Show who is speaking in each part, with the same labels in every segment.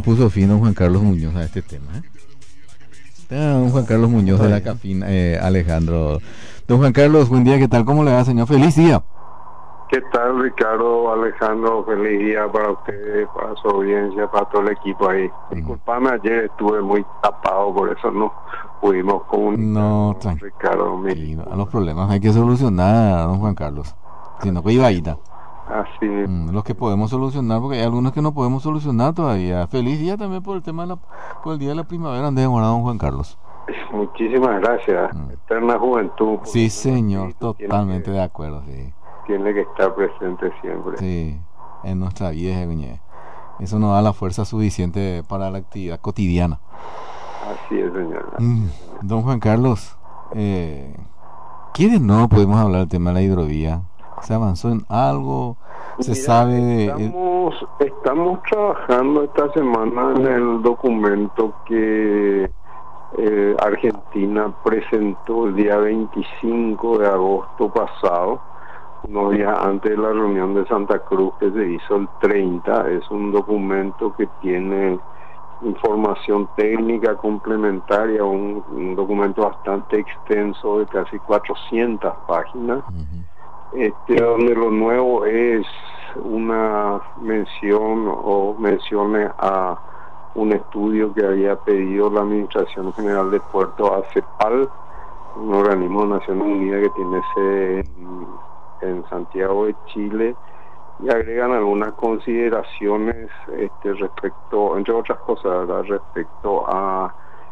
Speaker 1: Puso fin don Juan Carlos Muñoz a este tema, ¿eh? Don Juan Carlos Muñoz de la CAFIN, Alejandro. Don Juan Carlos, buen día, ¿qué tal? ¿Cómo le va, señor? ¡Feliz día!
Speaker 2: ¿Qué tal, Ricardo, Alejandro? Feliz día para ustedes, para su audiencia, para todo el equipo ahí. Disculpame, ayer estuve muy tapado, por eso no pudimos comunicar.
Speaker 1: No,
Speaker 2: Ricardo,
Speaker 1: a los problemas hay que solucionar, don Juan Carlos. Si no, pues iba ahí.
Speaker 2: Así
Speaker 1: los que podemos solucionar, porque hay algunos que no podemos solucionar todavía. Feliz día también por el tema por el día de la primavera, ande demorado, don Juan Carlos.
Speaker 2: Muchísimas gracias. Eterna juventud.
Speaker 1: Sí, señor, totalmente de acuerdo, sí.
Speaker 2: Tiene que estar presente siempre.
Speaker 1: Sí, en nuestra vida, eso nos da la fuerza suficiente para la actividad cotidiana.
Speaker 2: Así es, señor.
Speaker 1: Don Juan Carlos, ¿quiénes no podemos hablar del tema de la hidrovía? ¿Se avanzó en algo? ¿Se sabe?
Speaker 2: Estamos trabajando esta semana en el documento que Argentina presentó el día 25 de agosto pasado, unos días antes de la reunión de Santa Cruz que se hizo el 30. Es un documento que tiene información técnica complementaria, un documento bastante extenso de casi 400 páginas. Donde lo nuevo es una mención o menciones a un estudio que había pedido la Administración General de Puertos, ACEPAL, un organismo de Naciones Unidas que tiene sede en Santiago de Chile, y agregan algunas consideraciones respecto, entre otras cosas, ¿verdad?, respecto a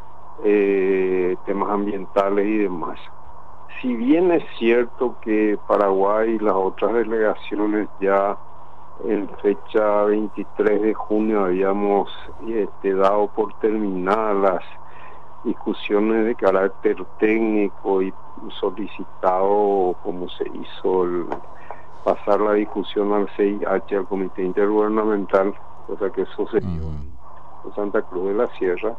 Speaker 2: temas ambientales y demás. Si bien es cierto que Paraguay y las otras delegaciones ya en fecha 23 de junio habíamos dado por terminadas las discusiones de carácter técnico y solicitado, como se hizo, pasar la discusión al CIH, al Comité Intergubernamental, cosa que eso se dio en Santa Cruz de la Sierra.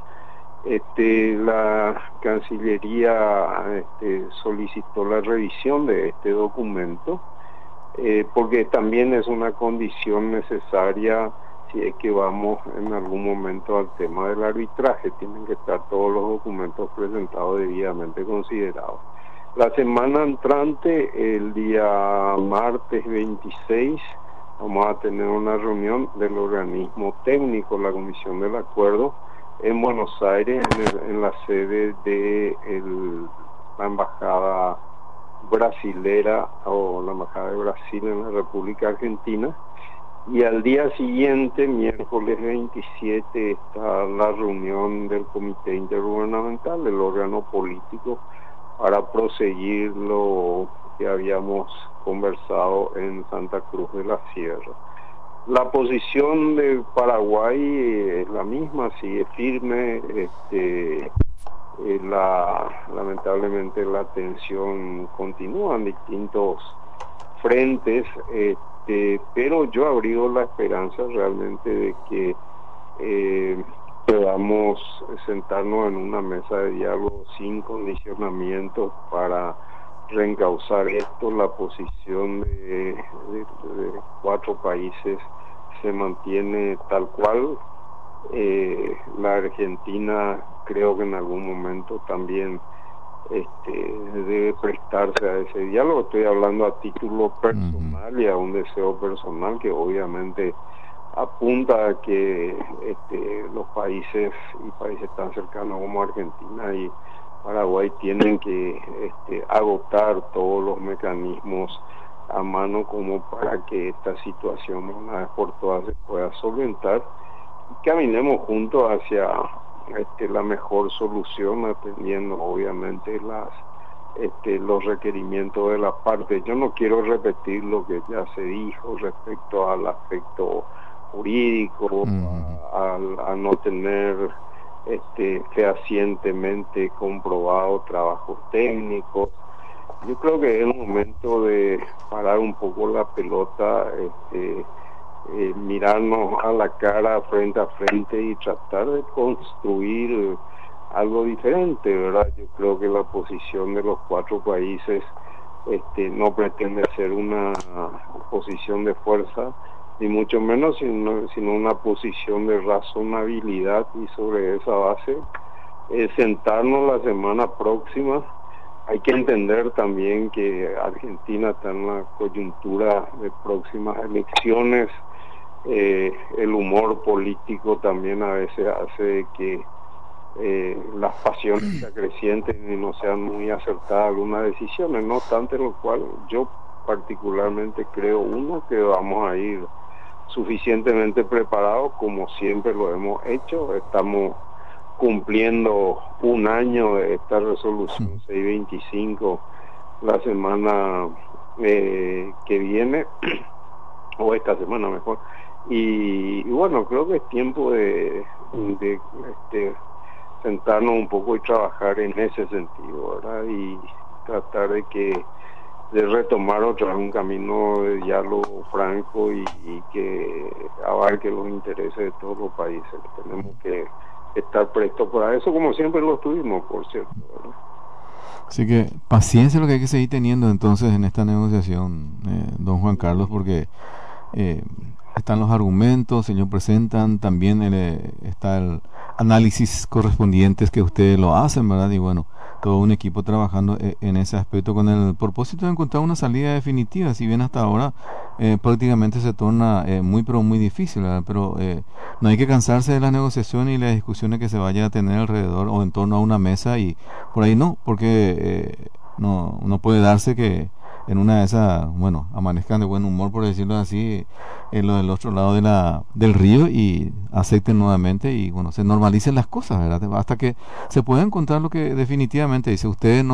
Speaker 2: La Cancillería solicitó la revisión de este documento, porque también es una condición necesaria si es que vamos en algún momento al tema del arbitraje. Tienen que estar todos los documentos presentados debidamente considerados. La semana entrante, el día martes 26, vamos a tener una reunión del organismo técnico, la Comisión del Acuerdo, en Buenos Aires, en la sede de la embajada brasilera o la embajada de Brasil en la República Argentina. Y al día siguiente, miércoles 27, está la reunión del Comité Intergubernamental, el órgano político, para proseguir lo que habíamos conversado en Santa Cruz de la Sierra. La posición de Paraguay es la misma, sigue firme. Lamentablemente la tensión continúa en distintos frentes, pero yo abrigo la esperanza realmente de que podamos sentarnos en una mesa de diálogo sin condicionamientos para reencauzar esto. La posición de 4 países se mantiene tal cual. La Argentina creo que en algún momento también debe prestarse a ese diálogo. Estoy hablando a título personal y a un deseo personal que obviamente apunta a que los países tan cercanos como Argentina y Paraguay tienen que agotar todos los mecanismos a mano como para que esta situación una vez por todas se pueda solventar y caminemos juntos hacia la mejor solución, atendiendo obviamente los requerimientos de las partes. Yo no quiero repetir lo que ya se dijo respecto al aspecto jurídico, a no tener fehacientemente comprobado trabajos técnicos. Yo creo que es el momento de parar un poco la pelota, mirarnos a la cara frente a frente y tratar de construir algo diferente, ¿verdad? Yo creo que la posición de los 4 países no pretende ser una posición de fuerza, ni mucho menos, sino una posición de razonabilidad, y sobre esa base sentarnos la semana próxima. Hay que entender también que Argentina está en la coyuntura de próximas elecciones. El humor político también a veces hace que las pasiones se acrecienten y no sean muy acertadas algunas decisiones, no obstante lo cual yo particularmente creo, uno, que vamos a ir suficientemente preparados, como siempre lo hemos hecho. Estamos cumpliendo un año de esta resolución 625 la semana que viene, o esta semana mejor, y bueno, creo que es tiempo de sentarnos un poco y trabajar en ese sentido, ¿verdad? Y tratar de retomar otra vez un camino de diálogo franco y que abarque los intereses de todos los países. Tenemos que estar prestos para eso, como siempre lo estuvimos, por cierto, ¿verdad?
Speaker 1: Así que paciencia es lo que hay que seguir teniendo entonces en esta negociación, don Juan Carlos, porque eh, están los argumentos, ellos presentan, también está el análisis correspondientes que ustedes lo hacen, ¿verdad? Y bueno, todo un equipo trabajando en ese aspecto con el propósito de encontrar una salida definitiva, si bien hasta ahora prácticamente se torna muy pero muy difícil, ¿verdad? Pero no hay que cansarse de las negociaciones y las discusiones que se vaya a tener alrededor o en torno a una mesa, y por ahí no, porque no puede darse que en una de esas, bueno, amanezcan de buen humor, por decirlo así, en lo del otro lado del río, y acepten nuevamente y bueno, se normalicen las cosas, ¿verdad? Hasta que se pueda encontrar lo que definitivamente dice. Ustedes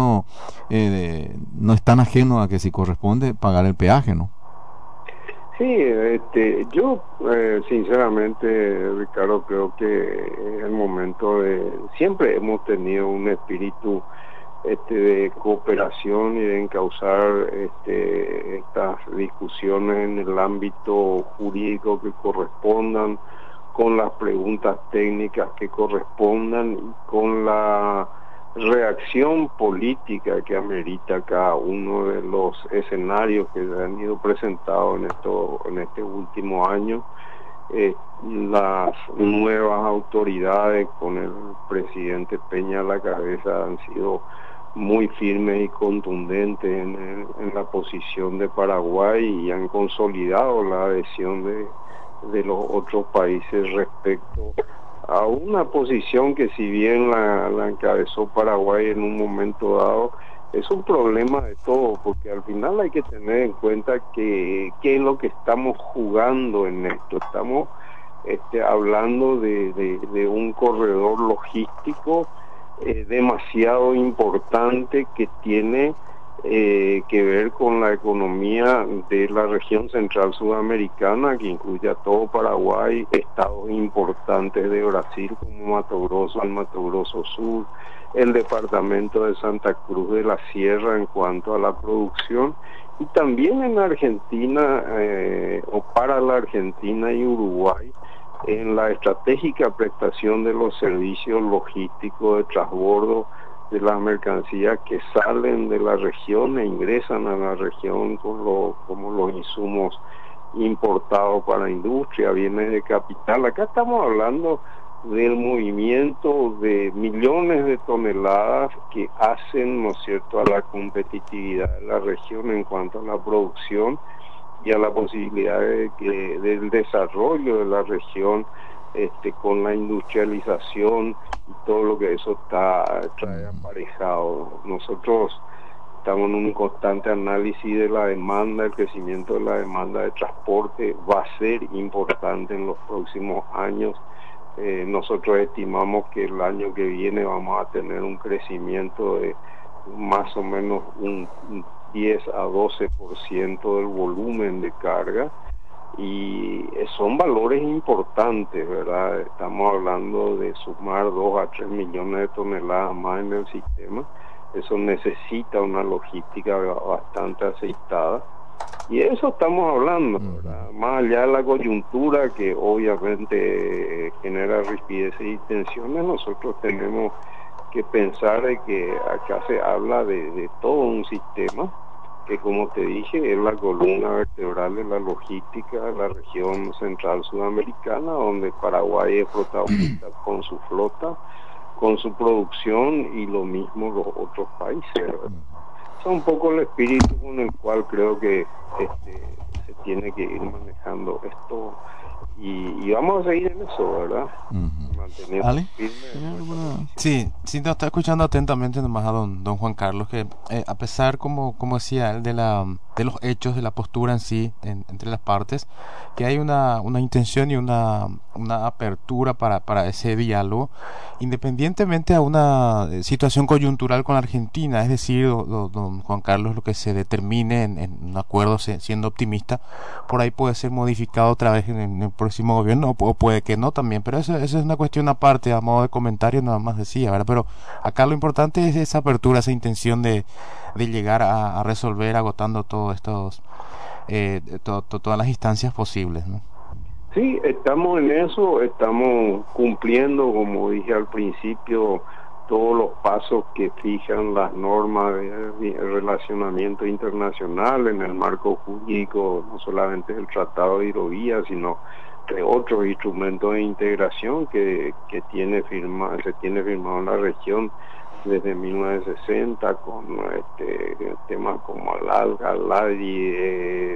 Speaker 1: no están ajenos a que si corresponde pagar el peaje, ¿no?
Speaker 2: Sí, yo sinceramente, Ricardo, creo que es el momento siempre hemos tenido un espíritu de cooperación y de encauzar estas discusiones en el ámbito jurídico que correspondan, con las preguntas técnicas que correspondan y con la reacción política que amerita cada uno de los escenarios que se han ido presentados en este último año. Las nuevas autoridades con el presidente Peña a la cabeza han sido muy firmes y contundentes en la posición de Paraguay, y han consolidado la adhesión de los otros países respecto a una posición que, si bien la encabezó Paraguay en un momento dado, es un problema de todo, porque al final hay que tener en cuenta que qué es lo que estamos jugando en esto. Estamos hablando de un corredor logístico demasiado importante, que tiene que ver con la economía de la región central sudamericana, que incluye a todo Paraguay, estados importantes de Brasil como Mato Grosso, el Mato Grosso Sur, el departamento de Santa Cruz de la Sierra en cuanto a la producción, y también en Argentina o para la Argentina y Uruguay en la estratégica prestación de los servicios logísticos de transbordo de las mercancías que salen de la región e ingresan a la región como los insumos importados para la industria, bienes de capital. Acá estamos hablando del movimiento de millones de toneladas que hacen, ¿no es cierto?, a la competitividad de la región en cuanto a la producción y a la posibilidad del desarrollo de la región con la industrialización y todo lo que eso trae aparejado. Nosotros estamos en un constante análisis de la demanda. El crecimiento de la demanda de transporte va a ser importante en los próximos años. Nosotros estimamos que el año que viene vamos a tener un crecimiento de más o menos un 10 a 12% del volumen de carga, y son valores importantes, ¿verdad? Estamos hablando de sumar 2 a 3 millones de toneladas más en el sistema. Eso necesita una logística bastante aceitada, y de eso estamos hablando, ¿verdad? Más allá de la coyuntura que obviamente genera rispideces y tensiones, nosotros tenemos que pensar de que acá se habla de todo un sistema que como te dije es la columna vertebral de la logística de la región central sudamericana, donde Paraguay es protagonista con su flota, con su producción y lo mismo los otros países, ¿verdad? Es un poco el espíritu con el cual creo que se tiene que ir manejando esto y vamos a seguir en eso, ¿verdad? Manteniendo
Speaker 1: ¿Ale?
Speaker 2: firme.
Speaker 3: Sí, sí, nos está escuchando atentamente nomás a don Juan Carlos, que a pesar, como decía él, de los hechos, de la postura en sí, entre las partes, que hay una intención y una apertura para ese diálogo, independientemente a una situación coyuntural con la Argentina, es decir, don Juan Carlos, lo que se determine en un acuerdo, siendo optimista, por ahí puede ser modificado otra vez en el próximo gobierno, o puede que no también, pero eso es una cuestión aparte, a modo de comentario nada más decía, ¿verdad? Pero acá lo importante es esa apertura, esa intención de llegar a resolver agotando todos estos todas las instancias posibles, ¿no?
Speaker 2: Sí, estamos en eso, estamos cumpliendo, como dije al principio, todos los pasos que fijan las normas de relacionamiento internacional en el marco jurídico, no solamente del Tratado de Hidrovía, sino de otros instrumentos de integración que se tiene firmado en la región desde 1960, con temas como el ALGA, el ADI,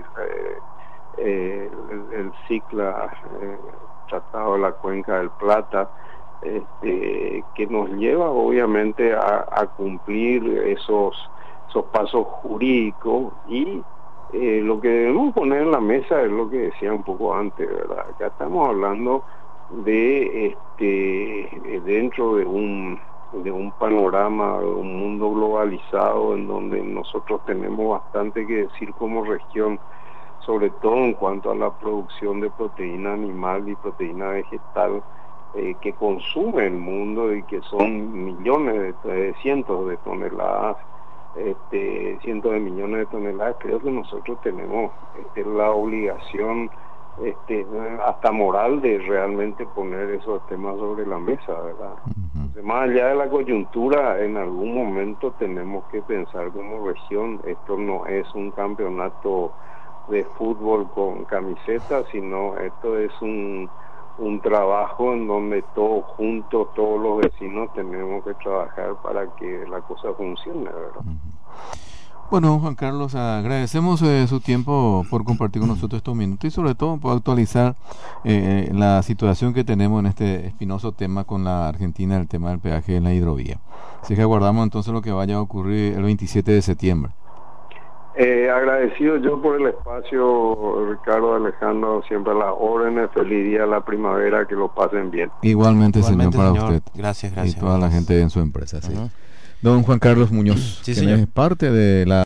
Speaker 2: el CICLA, Tratado de la Cuenca del Plata, que nos lleva obviamente a cumplir esos pasos jurídicos y lo que debemos poner en la mesa es lo que decía un poco antes, ¿verdad? Ya estamos hablando de dentro de un panorama, de un mundo globalizado en donde nosotros tenemos bastante que decir como región, sobre todo en cuanto a la producción de proteína animal y proteína vegetal que consume el mundo y que son millones cientos de toneladas, cientos de millones de toneladas. Creo que nosotros tenemos la obligación hasta moral de realmente poner esos temas sobre la mesa, ¿verdad? Entonces, más allá de la coyuntura, en algún momento tenemos que pensar como región, esto no es un campeonato de fútbol con camiseta, sino esto es un trabajo en donde todos juntos, todos los vecinos tenemos que trabajar para que la cosa funcione, ¿verdad?
Speaker 1: Bueno, Juan Carlos, agradecemos su tiempo por compartir con nosotros estos minutos y sobre todo por actualizar la situación que tenemos en este espinoso tema con la Argentina, el tema del peaje en la hidrovía. Así que aguardamos entonces lo que vaya a ocurrir el 27 de septiembre.
Speaker 2: Agradecido yo por el espacio, Ricardo, Alejandro, siempre a las órdenes. Feliz día de la primavera, que lo pasen bien.
Speaker 1: Igualmente, señor, para usted.
Speaker 3: Gracias.
Speaker 1: Y toda la gente en su empresa. Sí. Don Juan Carlos Muñoz,
Speaker 3: sí,
Speaker 1: quien es parte de la